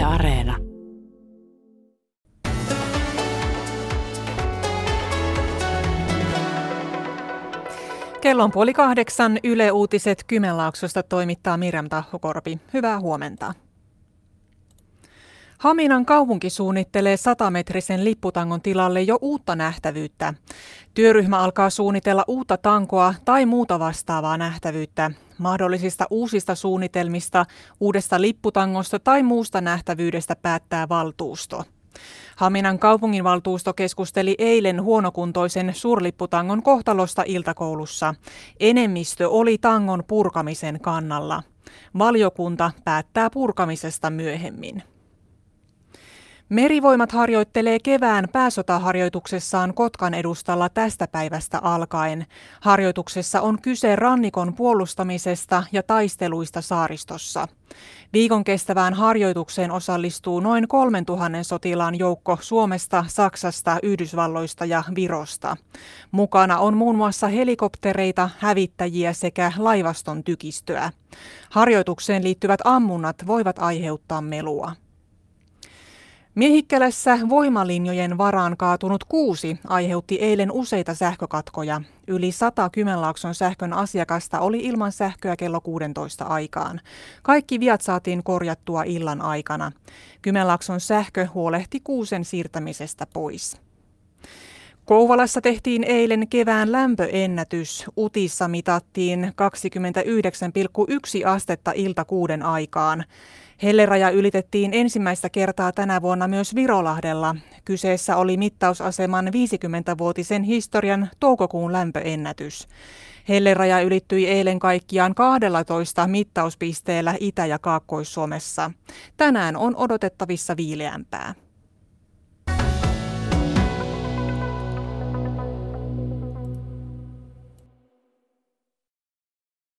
Areena. Kello on 7:30. Yle Uutiset Kymenlaaksosta toimittaa Miriam Tahkokorpi. Hyvää huomenta. Haminan kaupunki suunnittelee 100-metrisen lipputangon tilalle jo uutta nähtävyyttä. Työryhmä alkaa suunnitella uutta tankoa tai muuta vastaavaa nähtävyyttä. Mahdollisista uusista suunnitelmista, uudesta lipputangosta tai muusta nähtävyydestä päättää valtuusto. Haminan kaupunginvaltuusto keskusteli eilen huonokuntoisen suurlipputangon kohtalosta iltakoulussa. Enemmistö oli tangon purkamisen kannalla. Valiokunta päättää purkamisesta myöhemmin. Merivoimat harjoittelee kevään pääsotaharjoituksessaan Kotkan edustalla tästä päivästä alkaen. Harjoituksessa on kyse rannikon puolustamisesta ja taisteluista saaristossa. Viikon kestävään harjoitukseen osallistuu noin 3000 sotilaan joukko Suomesta, Saksasta, Yhdysvalloista ja Virosta. Mukana on muun muassa helikoptereita, hävittäjiä sekä laivaston tykistöä. Harjoitukseen liittyvät ammunnat voivat aiheuttaa melua. Miehikkälässä voimalinjojen varaan kaatunut kuusi aiheutti eilen useita sähkökatkoja. Yli 100 Kymenlaakson sähkön asiakasta oli ilman sähköä kello 16 aikaan. Kaikki viat saatiin korjattua illan aikana. Kymenlaakson sähkö huolehti kuusen siirtämisestä pois. Kouvolassa tehtiin eilen kevään lämpöennätys. Utissa mitattiin 29,1 astetta ilta 6 aikaan. Helleraja ylitettiin ensimmäistä kertaa tänä vuonna myös Virolahdella. Kyseessä oli mittausaseman 50-vuotisen historian toukokuun lämpöennätys. Helleraja ylittyi eilen kaikkiaan 12 mittauspisteellä Itä- ja Kaakkois-Suomessa. Tänään on odotettavissa viileämpää.